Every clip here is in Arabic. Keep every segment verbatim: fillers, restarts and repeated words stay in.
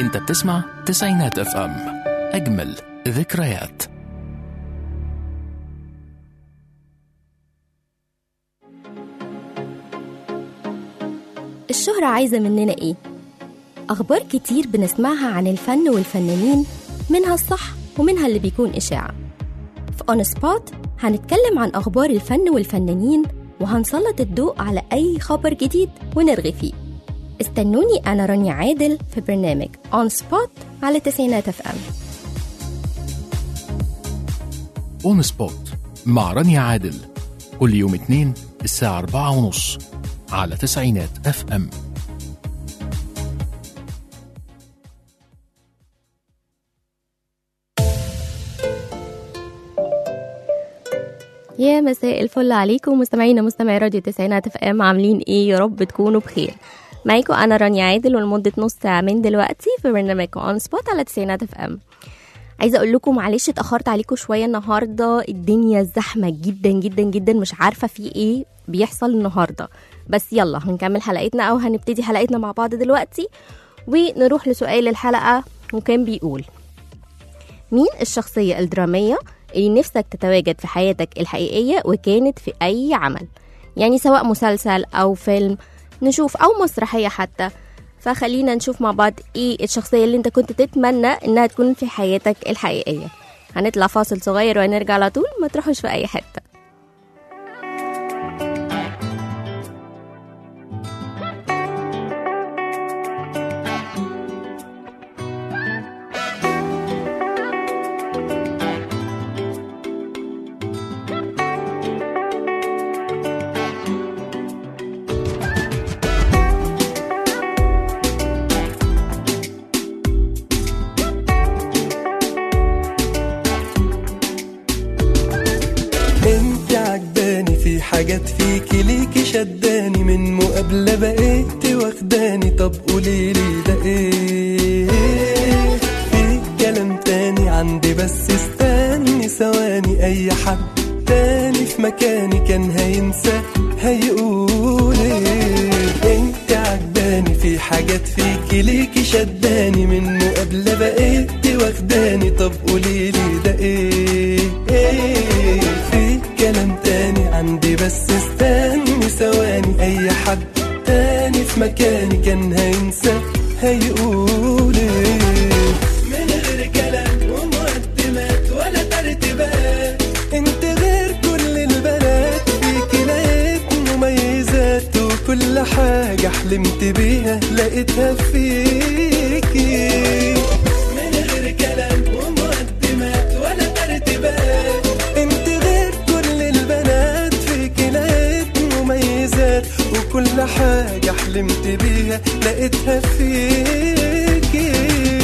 انت بتسمع تسعينات اف ام، اجمل ذكريات. الشهرة عايزة مننا ايه؟ اخبار كتير بنسمعها عن الفن والفنانين، منها الصح ومنها اللي بيكون اشاعة. في اون سبوت هنتكلم عن اخبار الفن والفنانين، وهنسلط الضوء على اي خبر جديد ونرغي فيه. استنوني انا رانيا عادل في برنامج اون سبوت على تسعينات اف ام. اون سبوت مع رانيا عادل كل يوم اثنين الساعة أربعة ونص على تسعينات اف ام. يا مساء الفل عليكم مستمعينا مستمعي راديو تسعينات اف ام، عاملين ايه؟ يا رب تكونوا بخير. معاكم انا رانيا عادل، ولمده نص ساعه من دلوقتي في برنامج اون سبوت على تسعينات اف ام. عايزه اقول لكم معلش اتاخرت عليكم شويه النهارده، الدنيا زحمه جدا جدا جدا، مش عارفه في ايه بيحصل النهارده. بس يلا هنكمل حلقتنا او هنبتدي حلقتنا مع بعض دلوقتي، ونروح لسؤال الحلقه. وكان بيقول: مين الشخصيه الدراميه اللي نفسك تتواجد في حياتك الحقيقيه وكانت في اي عمل؟ يعني سواء مسلسل او فيلم نشوف او مسرحيه حتى. فخلينا نشوف مع بعض ايه الشخصيه اللي انت كنت تتمنى انها تكون في حياتك الحقيقيه. هنطلع فاصل صغير وهنرجع على طول، ما تروحوش في اي حته. حاجات فيكي ليكي شداني، من مقابلة بقيت واخداني. طب قوليلي ده ايه؟ في كلام تاني عندي بس استني ثواني. اي حد تاني في مكاني كان هينسى هيقول ايه؟ انت عجباني في حاجات فيكي ليكي شداني، من مقابلة بقيت واخداني. طب قوليلي ده ايه؟ ايه في كلام تاني عندي بس استني ثواني. اي حد تاني في مكاني كان هينسى هيقول ايه؟ من غير كلام ومقدمات ولا ترتيبات، انت غير كل البنات. فيكي لقيت مميزات، وكل حاجة حلمت بيها لقيتها فيكي. من غير كلام ومقدمات ولا ترتيبات، انت غير كل البنات. فيكي لقيت مميزات، وكل حاجة حلمت بيها لقيتها فيكي.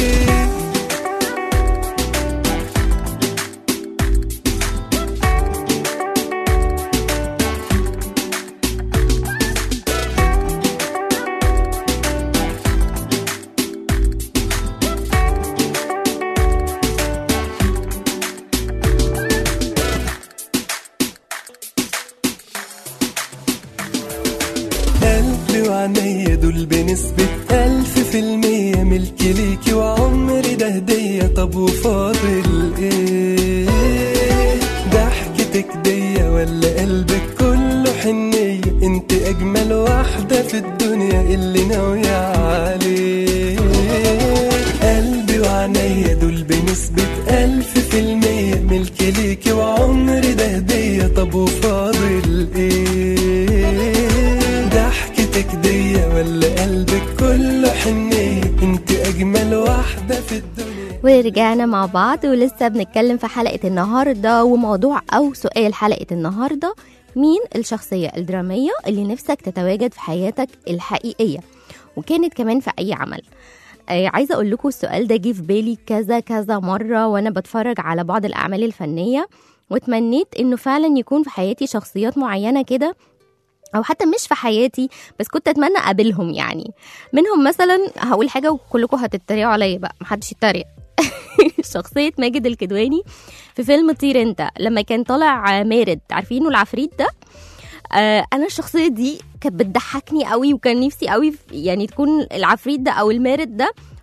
قلبي وعينيا دول بنسبة ألف في المية ملكي ليكي، وعمري ده هدية. طب وفاضل ايه؟ ضحكتك دي ولا قلبك كله حنية؟ انت أجمل واحدة في الدنيا اللي ناوية عليه. قلبي وعينيا دول بنسبة ألف في المية ملكي ليكي، وعمري ده هدية. طب وفاضل ايه؟ ضحكتك دي ولا قلبك كله حنية؟ انت اجمل واحدة في الدنيا. ورجعنا مع بعض ولسه بنتكلم في حلقة النهاردة، وموضوع او سؤال حلقة النهاردة: مين الشخصية الدرامية اللي نفسك تتواجد في حياتك الحقيقية وكانت كمان في اي عمل؟ آه عايزة اقول لكم السؤال ده جه في بالي كذا كذا مرة وانا بتفرج على بعض الاعمال الفنية، واتمنيت انه فعلا يكون في حياتي شخصيات معينة كده، او حتى مش في حياتي بس كنت اتمنى اقابلهم. يعني منهم مثلا هقول حاجه وكلكم هتتريقوا عليا بقى، محدش يتريق. شخصيه ماجد الكدواني في فيلم طير انت، لما كان طالع مارد، عارفينه العفريت ده. آه انا الشخصيه دي كانت بتضحكني قوي، وكان نفسي قوي يعني تكون العفريت ده او المارد ده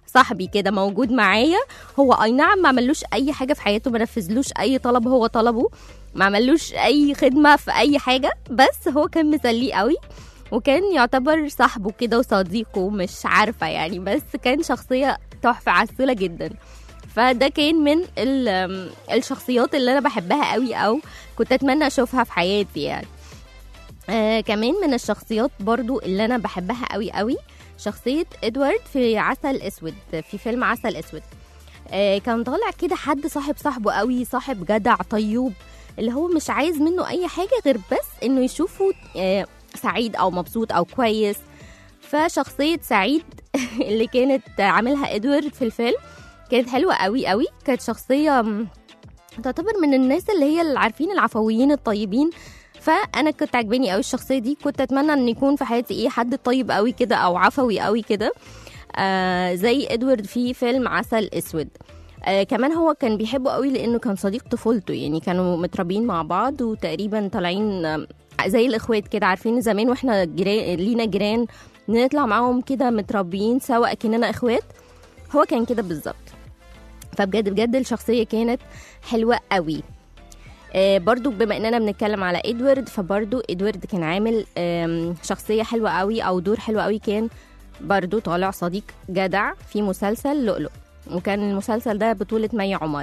صاحبي كده موجود معايا. هو اي نعم ما عملوش اي حاجه في حياته، ما نفذلوش اي طلب هو طلبه، ما عملوش اي خدمه في اي حاجه، بس هو كان مسليه قوي وكان يعتبر صاحبه كده وصديقه، مش عارفه يعني، بس كان شخصيه تحفه عسوله جدا. فده كان من الشخصيات اللي انا بحبها قوي او كنت اتمنى اشوفها في حياتي يعني. آه كمان من الشخصيات برضو اللي انا بحبها قوي قوي شخصية ادوارد في عسل اسود، في فيلم عسل اسود. آه كان طالع كده حد صاحب صاحبه قوي، صاحب جدع طيوب، اللي هو مش عايز منه اي حاجة غير بس انه يشوفه آه سعيد او مبسوط او كويس. فشخصية سعيد اللي كانت عاملها ادوارد في الفيلم كانت حلوة قوي قوي، كانت شخصية تعتبر من الناس اللي هي اللي عارفين العفويين الطيبين. فانا كنت عجباني قوي الشخصيه دي، كنت اتمنى ان يكون في حياتي ايه حد طيب قوي كده او عفوي قوي كده آه زي ادوارد في فيلم عسل اسود. آه كمان هو كان بيحبه قوي لانه كان صديق طفولته، يعني كانوا متربيين مع بعض وتقريبا طالعين آه زي الاخوات كده، عارفين زمان واحنا جيران لينا جيران نطلع معاهم كده متربيين سوا كأننا اخوات، هو كان كده بالظبط. فبجد بجد الشخصيه كانت حلوه قوي. آه برضو بما اننا بنتكلم على ادوارد، فبرضو ادوارد كان عامل شخصية حلوة قوي او دور حلو قوي، كان برضو طالع صديق جدع في مسلسل لؤلؤ، وكان المسلسل ده بطولة مي عمر.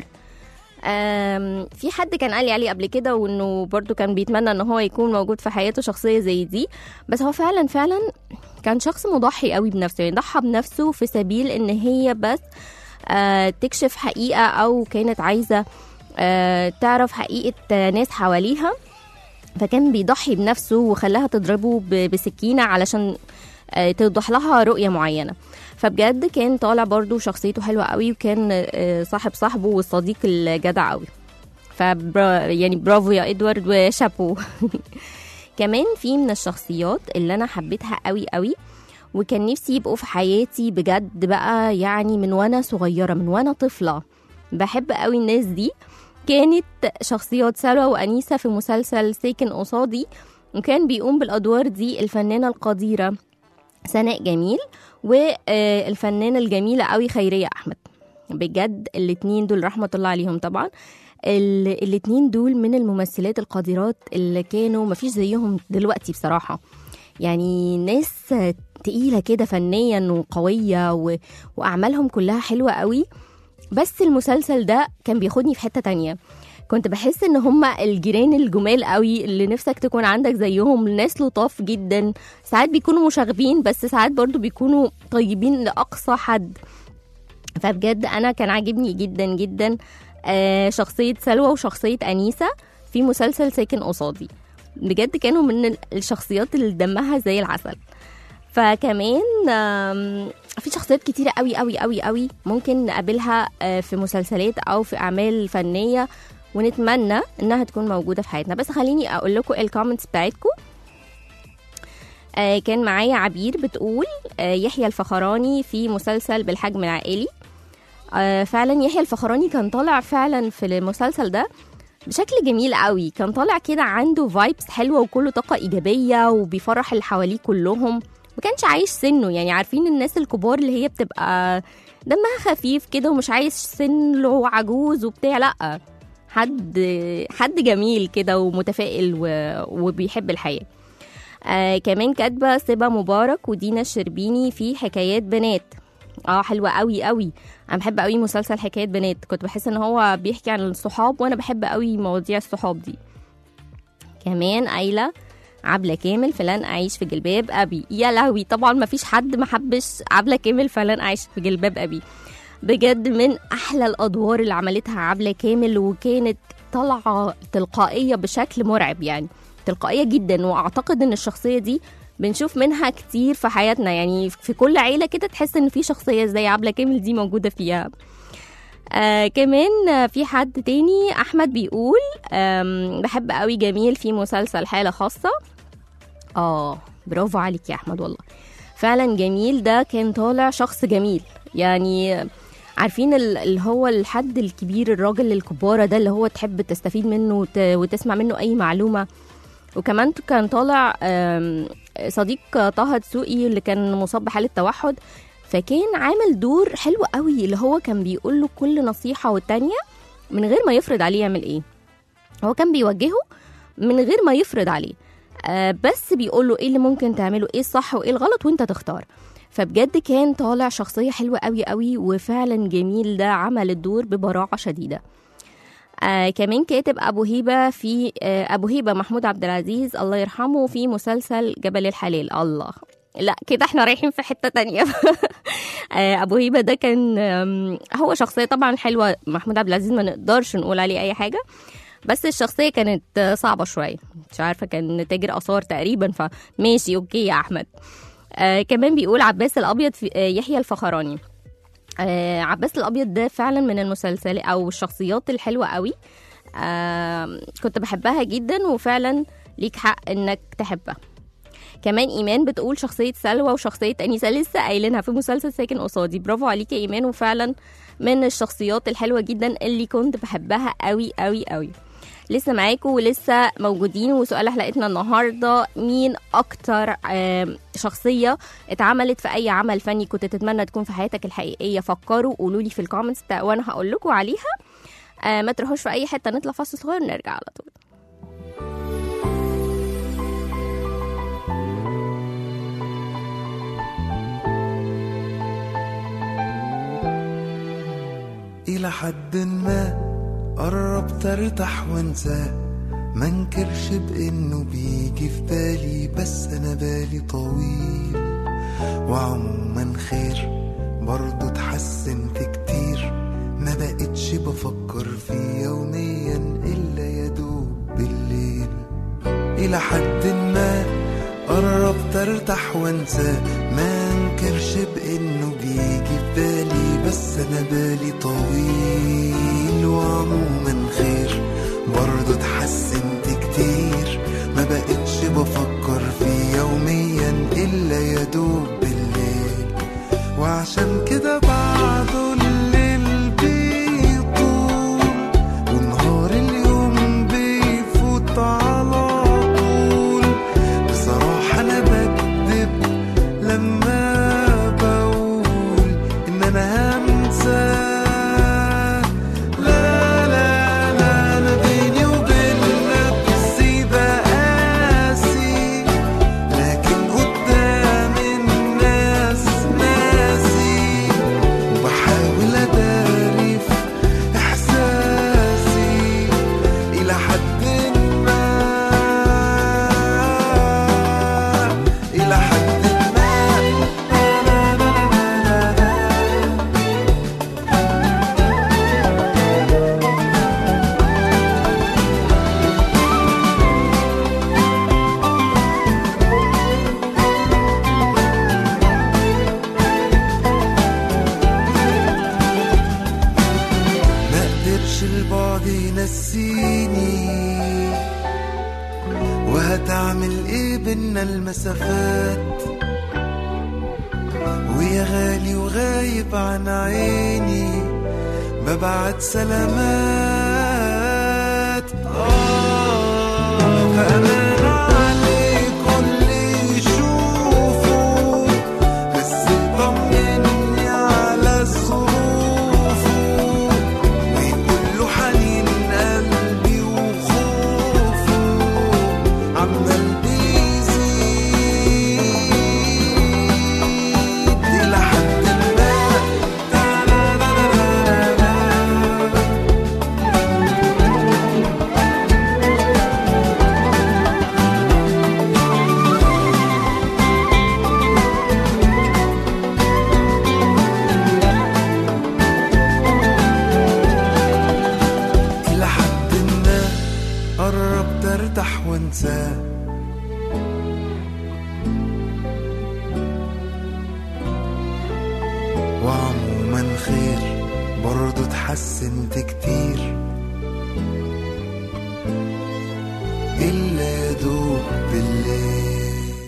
في حد كان قال لي عليه قبل كده وانه برضو كان بيتمنى ان هو يكون موجود في حياته شخصية زي دي، بس هو فعلا فعلا كان شخص مضحي قوي بنفسه، يعني ضحى بنفسه في سبيل ان هي بس آه تكشف حقيقة او كانت عايزة أه تعرف حقيقة ناس حواليها، فكان بيضحي بنفسه وخلاها تضربه بسكينة علشان أه توضح لها رؤية معينة. فبجد كان طالع برضو شخصيته حلوة قوي، وكان أه صاحب صاحبه والصديق الجدع قوي. فبرا يعني برافو يا ادوارد وشابو. كمان في من الشخصيات اللي انا حبيتها قوي قوي وكان نفسي يبقوا في حياتي بجد بقى، يعني من وانا صغيرة من وانا طفلة بحب قوي الناس دي، كانت شخصيات سلوى وأنيسة في مسلسل ساكن قصادي، وكان بيقوم بالأدوار دي الفنانة القديرة سناء جميل والفنانة الجميلة قوي خيرية أحمد. بجد الاتنين دول رحمة الله عليهم طبعا، الاتنين دول من الممثلات القديرات اللي كانوا مفيش زيهم دلوقتي بصراحة، يعني ناس تقيلة كده فنيا وقوية و... وأعمالهم كلها حلوة قوي. بس المسلسل ده كان بياخدني في حتة تانية، كنت بحس ان هما الجيران الجمال قوي اللي نفسك تكون عندك زيهم، ناس لطاف جدا، ساعات بيكونوا مشاغبين بس ساعات برضو بيكونوا طيبين لأقصى حد. فبجد انا كان عاجبني جدا جدا آه شخصية سلوى وشخصية أنيسة في مسلسل ساكن قصادي، بجد كانوا من الشخصيات اللي دمها زي العسل. فكمان في شخصيات كتيرة قوي قوي قوي قوي ممكن نقابلها في مسلسلات أو في أعمال فنية ونتمنى إنها تكون موجودة في حياتنا. بس خليني أقول لكم الكومنتس بتاعتكم. كان معايا عبير بتقول يحيى الفخراني في مسلسل بالحجم العائلي. فعلا يحيى الفخراني كان طالع فعلا في المسلسل ده بشكل جميل قوي، كان طالع كده عنده فايبس حلوة وكله طاقة إيجابية وبيفرح اللي حواليه كلهم، ما كانش عايش سنه، يعني عارفين الناس الكبار اللي هي بتبقى دمها خفيف كده ومش عايش سن له عجوز وبتاع، لا حد حد جميل كده ومتفائل وبيحب الحياة. آه كمان كاتبة سبا مبارك ودينا الشربيني في حكايات بنات، اه حلوة قوي قوي، انا بحب قوي مسلسل حكايات بنات، كنت بحس ان هو بيحكي عن الصحاب وانا بحب قوي مواضيع الصحاب دي. كمان قايلة عبلة كامل فلان أعيش في جلباب أبي، يا لهوي طبعا ما فيش حد ما حبش عبلة كامل فلان أعيش في جلباب أبي، بجد من أحلى الأدوار اللي عملتها عبلة كامل، وكانت طالعة تلقائية بشكل مرعب، يعني تلقائية جدا، وأعتقد أن الشخصية دي بنشوف منها كتير في حياتنا، يعني في كل عيلة كده تحس أن في شخصية زي عبلة كامل دي موجودة فيها. آه كمان في حد تاني أحمد بيقول بحب قوي جميل في مسلسل حالة خاصة. اه برافو عليك يا أحمد، والله فعلا جميل ده كان طالع شخص جميل، يعني عارفين اللي هو الحد الكبير الراجل الكبارة ده اللي هو تحب تستفيد منه وتسمع منه أي معلومة. وكمان كان طالع صديق طه دسوقي اللي كان مصاب بحالة توحد، فكان عامل دور حلو قوي، اللي هو كان بيقول له كل نصيحة والتانية من غير ما يفرض عليه يعمل ايه. هو كان بيوجهه من غير ما يفرض عليه، آه بس بيقول له ايه اللي ممكن تعمله، ايه الصح وايه الغلط وانت تختار. فبجد كان طالع شخصية حلوة قوي قوي، وفعلا جميل ده عمل الدور ببراعة شديدة. آه كمان كاتب أبو هيبة في آه أبو هيبة محمود عبد العزيز الله يرحمه في مسلسل جبل الحلال. الله، لا كده احنا رايحين في حتة تانية. آه أبو هيبة ده كان هو شخصية طبعا حلوة، محمود عبد العزيز ما نقدرش نقول عليه أي حاجة، بس الشخصية كانت صعبة شوية، مش عارفة كان تاجر آثار تقريبا، فماشي اوكي يا أحمد. آه كمان بيقول عباس الأبيض في آه يحيى الفخراني. آه عباس الأبيض ده فعلا من المسلسلات أو الشخصيات الحلوة قوي، آه كنت بحبها جدا، وفعلا ليك حق إنك تحبها. كمان إيمان بتقول شخصية سلوى وشخصية أنيسة لسه قايلينها في مسلسل ساكن قصادي. برافو عليك يا إيمان، وفعلا من الشخصيات الحلوة جدا اللي كنت بحبها قوي قوي قوي. لسه معاكم ولسه موجودين، وسؤال حلقتنا النهارده مين اكتر شخصيه اتعملت في اي عمل فني كنت تتمنى تكون في حياتك الحقيقيه؟ فكروا قولوا لي في الكومنتس وانا هقول لكم عليها. ما تروحوش في اي حته، نطلع فاصل صغير ونرجع على طول. الى حد ما قربت ارتاح وانساه، منكرش بانه بيجي في بالي، بس انا بالي طويل وعموما خير، برضو اتحسنت كتير، ما بقتش بفكر فيه يوميا الا يدوب بالليل. الى حد ما قربت ارتاح وانساه، منكرش بانه بيجي في بالي، بس انا بالي طويل وعموما خير، برضو اتحسنت كتير، ما بقتش بفكر فيه يوميا الا يدوب بالليل. وعشان كده بعده الليل بيطول، ونهار اليوم بيفوت على طول. بصراحة انا بكذب لما بقول ان انا همسى، وهتعمل ايه بينا المسافات، ويا غالي وغايب عن عيني، ببعت سلامات. آه فأمان عليك اللي يشوفه، بس يطمني على الظروف، ويقول له حنين قلبي وخوفه عمال بيزيد إلى حد ما. إلى حد ما قربت ارتاح وانساه، وعموما خير، برضو اتحسنت كتير، إلا يدوب بالليل.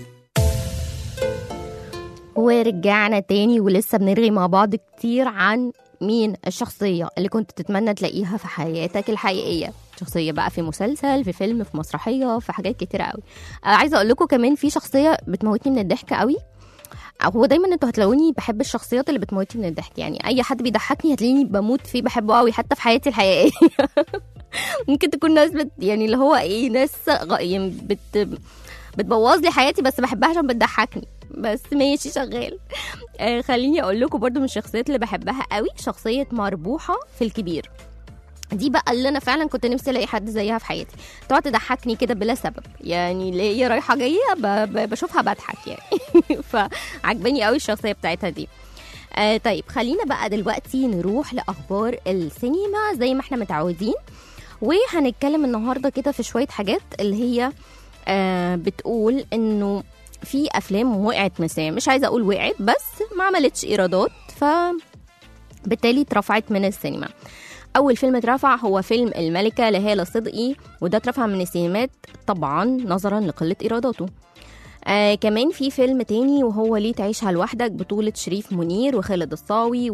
ورجعنا تاني ولسه بنرغي مع بعض كتير عن مين الشخصية اللي كنت تتمنى تلاقيها في حياتك الحقيقية. شخصية بقى في مسلسل، في فيلم، في مسرحية، في حاجات كتيرة قوي. آه عايزة أقول لكم كمان في شخصية بتموتني من الضحك قوي، هو دايما انتوا هتلاقوني بحب الشخصيات اللي بتموتني من الضحك، يعني اي حد بيضحكني هتلاقيني بموت فيه، بحبه قوي حتى في حياتي الحقيقيه. ممكن تكون ناس بت يعني اللي هو ايه ناس غ... يعني بت بتبوظ لي حياتي، بس بحبها عشان بتضحكني، بس ماشي شغال. آه خليني اقول لكم برضو من الشخصيات اللي بحبها قوي شخصيه مربوحه في الكبير. دي بقى اللي انا فعلا كنت نفسي الاقي حد زيها في حياتي، تقعد تضحكني كده بلا سبب، يعني اللي هي رايحه جايه ب... ب... بشوفها بضحك يعني. فعجباني قوي الشخصيه بتاعتها دي. آه طيب خلينا بقى دلوقتي نروح لاخبار السينما زي ما احنا متعودين، وهنتكلم النهارده كده في شويه حاجات اللي هي آه بتقول انه في افلام وقعت مثلا، مش عايزه اقول وقعت بس ما عملتش ايرادات، فبالتالي اترفعت من السينما. اول فيلم اترفع هو فيلم الملكه لهالة صدقي، وده اترفع من السينمات طبعا نظرا لقله ايراداته. آه كمان في فيلم تاني وهو ليه تعيشها لوحدك بطولة شريف منير وخالد الصاوي،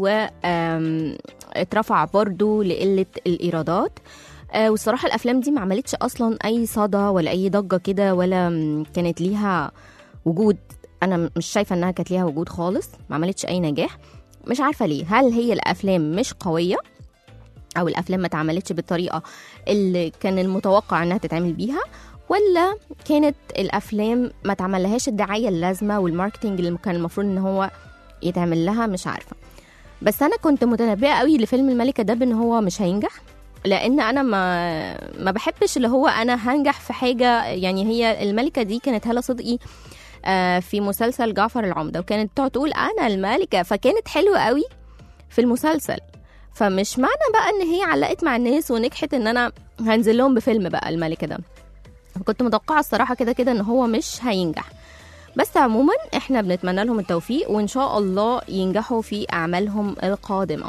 واترفع برضو لقلة الإيرادات. آه والصراحة الأفلام دي ما عملتش أصلا أي صدى ولا أي ضجة كده، ولا كانت ليها وجود. أنا مش شايفة أنها كانت ليها وجود خالص، ما عملتش أي نجاح. مش عارفة ليه، هل هي الأفلام مش قوية أو الأفلام ما تعملتش بالطريقة اللي كان المتوقع أنها تتعمل بيها، ولا كانت الافلام ما تعملهاش الدعايه اللازمه والماركتينج اللي كان المفروض ان هو يتعمل لها. مش عارفه، بس انا كنت متنبئه قوي لفيلم الملكه ده بان هو مش هينجح، لان انا ما ما بحبش اللي هو انا هنجح في حاجه. يعني هي الملكه دي كانت هالة صدقي في مسلسل جعفر العمدة، وكانت تقعد تقول انا الملكه، فكانت حلوه قوي في المسلسل. فمش معنى بقى ان هي علقت مع الناس ونجحت ان انا هنزل لهم بفيلم بقى الملكه ده. كنت متوقعه الصراحه كده كده ان هو مش هينجح، بس عموما احنا بنتمنى لهم التوفيق وان شاء الله ينجحوا في اعمالهم القادمه.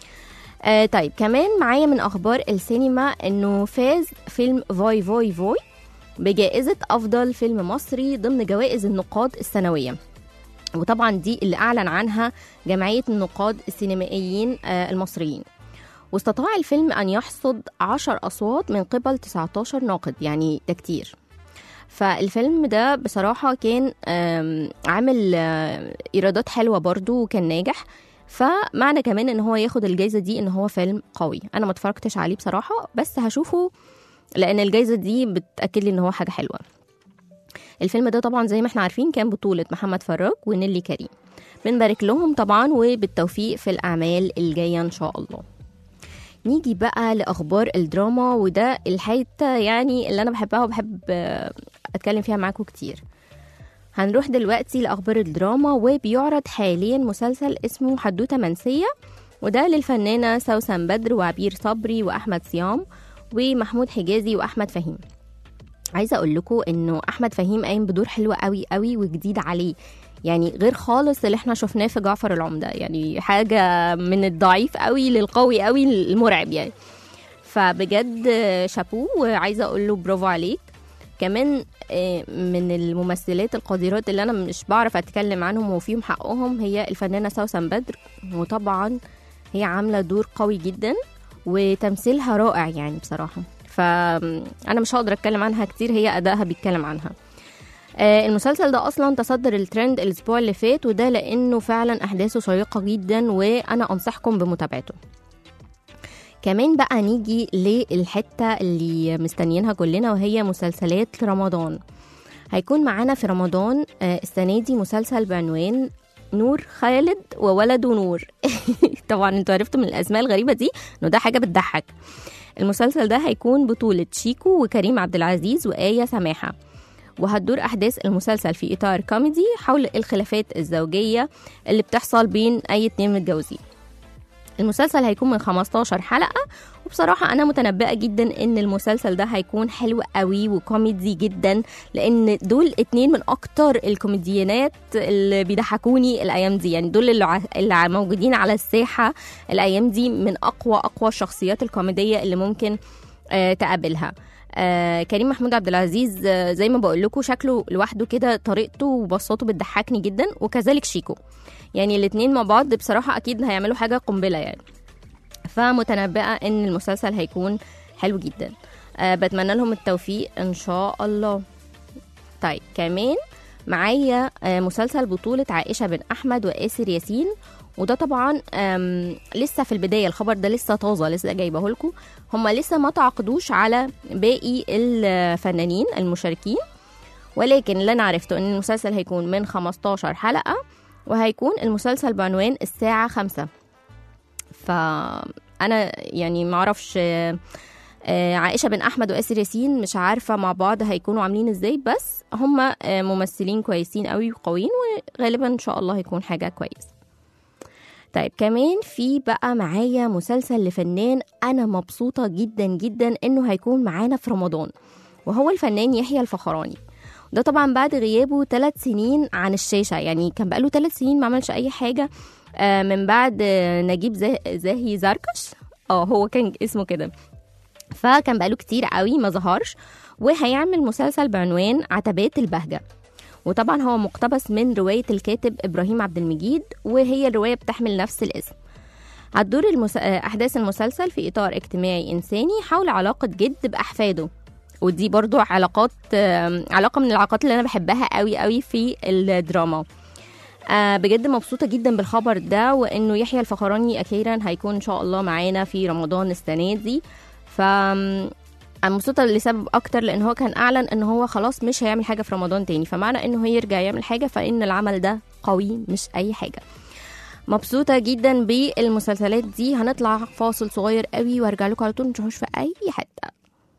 آه طيب كمان معايا من اخبار السينما انه فاز فيلم فوي فوي فوي بجائزه افضل فيلم مصري ضمن جوائز النقاد السنويه، وطبعا دي اللي اعلن عنها جمعيه النقاد السينمائيين آه المصريين. واستطاع الفيلم أن يحصد عشر أصوات من قبل تسعة عشر ناقد، يعني ده كتير. فالفيلم ده بصراحة كان عامل إيرادات حلوة برضو وكان ناجح، فمعنى كمان ان هو ياخد الجايزة دي ان هو فيلم قوي. انا ما اتفرجتش عليه بصراحة، بس هشوفه لان الجايزة دي بتأكد لي ان هو حاجة حلوة. الفيلم ده طبعا زي ما احنا عارفين كان بطولة محمد فراج ونيلي كريم، بنبارك لهم طبعا وبالتوفيق في الأعمال الجاية ان شاء الله. نيجي بقى لأخبار الدراما، وده الحتة يعني اللي أنا بحبها وبحب أتكلم فيها معاكم كتير. هنروح دلوقتي لأخبار الدراما، وبيعرض حاليا مسلسل اسمه حدوتة منسية، وده للفنانة سوسن بدر وعبير صبري وأحمد صيام ومحمود حجازي وأحمد فهيم. عايزة أقول لكم إنه أحمد فهيم قايم بدور حلو قوي قوي وجديد عليه، يعني غير خالص اللي احنا شفناه في جعفر العمدة، يعني حاجة من الضعيف قوي للقوي قوي المرعب يعني. فبجد شابوه، وعايزة اقول له برافو عليك. كمان من الممثلات القديرات اللي انا مش بعرف اتكلم عنهم وفيهم حقهم هي الفنانة سوسن بدر، وطبعا هي عاملة دور قوي جدا وتمثيلها رائع يعني بصراحة، فانا مش هقدر اتكلم عنها كتير، هي ادائها بيتكلم عنها. المسلسل ده اصلا تصدر الترند الاسبوع اللي فات، وده لانه فعلا احداثه شيقه جدا وانا انصحكم بمتابعته. كمان بقى نيجي للحته اللي مستنيينها كلنا، وهي مسلسلات رمضان. هيكون معانا في رمضان السنه دي مسلسل بعنوان نور خالد وولده نور. طبعا انتوا عرفتوا من الاسماء الغريبه دي انه ده حاجه بتضحك. المسلسل ده هيكون بطوله شيكو وكريم عبد العزيز وآية سماحه، وهتدور أحداث المسلسل في إطار كوميدي حول الخلافات الزوجية اللي بتحصل بين أي اتنين متجوزين. المسلسل هيكون من خمستاشر حلقة، وبصراحة أنا متنبئة جدا إن المسلسل ده هيكون حلو قوي وكوميدي جدا، لأن دول اتنين من أكتر الكوميديانات اللي بيضحكوني الأيام دي، يعني دول اللي, اللي موجودين على الساحة الأيام دي من أقوى أقوى الشخصيات الكوميدية اللي ممكن آه تقابلها. آه كريم محمود عبد العزيز آه زي ما بقول لكم شكله لوحده كده، طريقته وبساطته بتضحكني جدا، وكذلك شيكو، يعني الاثنين مع بعض بصراحه اكيد هيعملوا حاجه قنبله يعني. فمتنبئه ان المسلسل هيكون حلو جدا، آه بتمنى لهم التوفيق ان شاء الله. طيب كمان معايا مسلسل بطولة عائشة بن أحمد وآسر ياسين، وده طبعا لسه في البداية، الخبر ده لسه طازة، لسه جايبه لكم. هم لسه ما تعاقدوش على باقي الفنانين المشاركين، ولكن اللي أنا عرفته إن المسلسل هيكون من خمستاشر حلقة، وهيكون المسلسل بعنوان الساعة خمسة. فأنا يعني معرفش عائشة بن أحمد وآسر ياسين، مش عارفة مع بعض هيكونوا عاملين ازاي، بس هم ممثلين كويسين قوي وقويين، وغالبا إن شاء الله هيكون حاجة كويس. طيب كمان في بقى معايا مسلسل لفنان أنا مبسوطة جدا جدا إنه هيكون معانا في رمضان، وهو الفنان يحيى الفخراني. ده طبعا بعد غيابه ثلاث سنين عن الشاشة، يعني كان بقاله ثلاث سنين ما عملش أي حاجة من بعد نجيب زاهي زركش، اه هو كان اسمه كده، فكان بقاله كتير قوي ما ظهرش. وهيعمل مسلسل بعنوان عتبات البهجة، وطبعا هو مقتبس من رواية الكاتب إبراهيم عبد المجيد، وهي الرواية بتحمل نفس الاسم. هتدور المس... أحداث المسلسل في إطار اجتماعي إنساني حول علاقة جد بأحفاده، ودي برضو علاقات علاقة من العلاقات اللي أنا بحبها قوي قوي في الدراما. آه بجد مبسوطة جدا بالخبر ده، وإنه يحيى الفخراني أخيرا هيكون إن شاء الله معانا في رمضان السنة دي. ف أنا مبسوطة لسبب أكتر، لأن هو كان أعلن إن هو خلاص مش هيعمل حاجة في رمضان تاني، فمعنى إنه هيرجع يعمل حاجة فإن العمل ده قوي مش أي حاجة. مبسوطة جدا بالمسلسلات دي. هنطلع فاصل صغير قوي وارجع لكم على طول، متروحوش في أي حتة.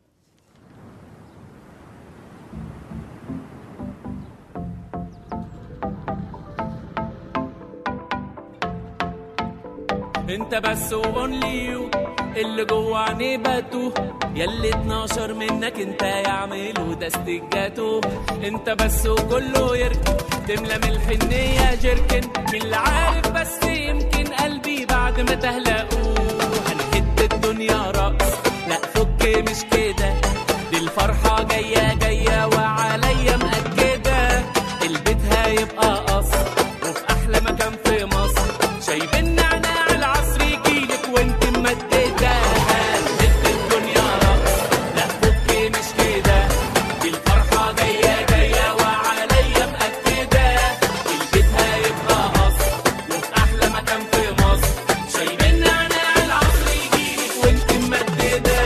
انت بس وبونلي يو اللي جوه عيني باتو، ياللي اتناشر منك انت يعملوا ده استجاتو. انت بس وكله يركن تملى من الحنية جركن، من اللي عارف بس يمكن قلبي بعد ما تهلقوه. هنهد الدنيا رقص لا فك مش كده، دي الفرحة جاية جاية وعليا مأكدة. البيت هيبقى قصر وفي أحلى مكان في مصر، شايبين نعناع العصر يجيلك وانت ممددة. هنهد الدنيا رقص لا فك مش كده، دي الفرحة جاية جاية وعليا مأكدة. البيت هيبقى قصر وفي أحلى مكان في مصر، شايبين نعناع العصر يجيلك وانت ممددة.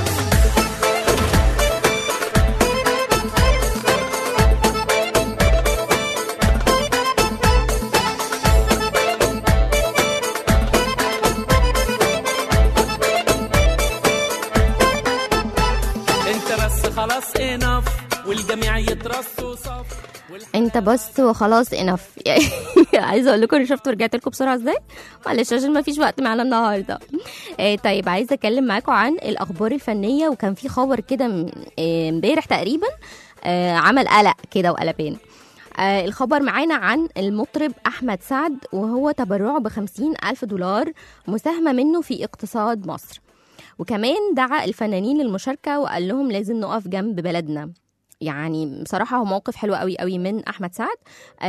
خلاص انف والجميع يترصوا صف. انت بس وخلاص انف. عايزه اقول لكم شفتوا رجعت لكم بسرعه ازاي، معلش عشان ما فيش وقت معانا النهارده. آه طيب عايزه اتكلم معاكم عن الاخبار الفنيه، وكان في خبر كده امبارح تقريبا آه عمل قلق كده وقلبان. آه الخبر معانا عن المطرب احمد سعد، وهو تبرعه بخمسين الف دولار مساهمه منه في اقتصاد مصر، وكمان دعا الفنانين للمشاركة وقال لهم لازم نقف جنب بلدنا. يعني بصراحة هو موقف حلو قوي قوي من أحمد سعد،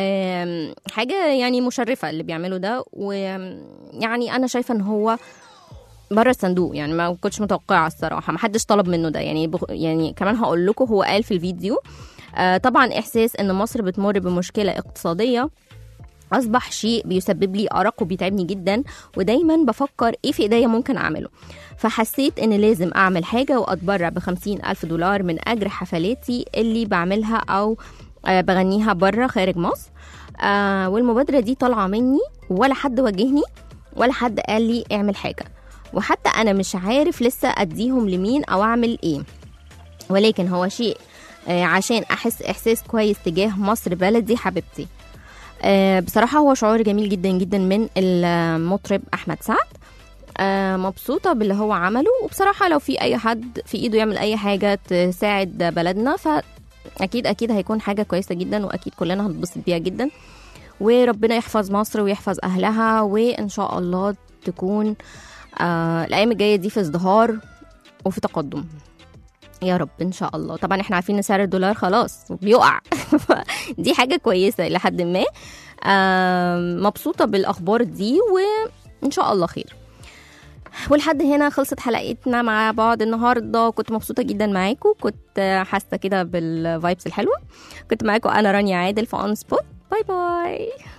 حاجة يعني مشرفة اللي بيعمله ده، ويعني أنا شايفة أن هو بره الصندوق، يعني ما كنتش متوقعة الصراحة، ما حدش طلب منه ده. يعني بغ... يعني كمان هقول لكم هو قال في الفيديو طبعا إحساس أن مصر بتمر بمشكلة اقتصادية أصبح شيء بيسبب لي أرق وبيتعبني جدا، ودايما بفكر إيه في إيديا ممكن أعمله، فحسيت إن لازم أعمل حاجة وأتبرع بخمسين ألف دولار من أجر حفلاتي اللي بعملها أو بغنيها بره خارج مصر. آه والمبادرة دي طالعة مني، ولا حد واجهني ولا حد قال لي اعمل حاجة، وحتى أنا مش عارف لسه أديهم لمين أو أعمل إيه، ولكن هو شيء آه عشان أحس إحساس كويس تجاه مصر بلدي حبيبتي. آه بصراحة هو شعور جميل جدا جدا من المطرب أحمد سعد. آه مبسوطة باللي هو عمله، وبصراحة لو في أي حد في إيده يعمل أي حاجة تساعد بلدنا فأكيد أكيد هيكون حاجة كويسة جدا، وأكيد كلنا هنتبسط بيها جدا. وربنا يحفظ مصر ويحفظ أهلها، وإن شاء الله تكون آه الأيام الجاية دي في ازدهار وفي تقدم يا رب إن شاء الله. طبعا احنا عارفين ان سعر الدولار خلاص بيقع دي حاجة كويسة لحد ما. مبسوطة بالأخبار دي وإن شاء الله خير. ولحد هنا خلصت حلقتنا مع بعض النهارده. كنت مبسوطه جدا معاكم، كنت حاسه كده بالفايبس الحلوه. كنت معاكم انا رانيا عادل في اون سبوت. باي باي.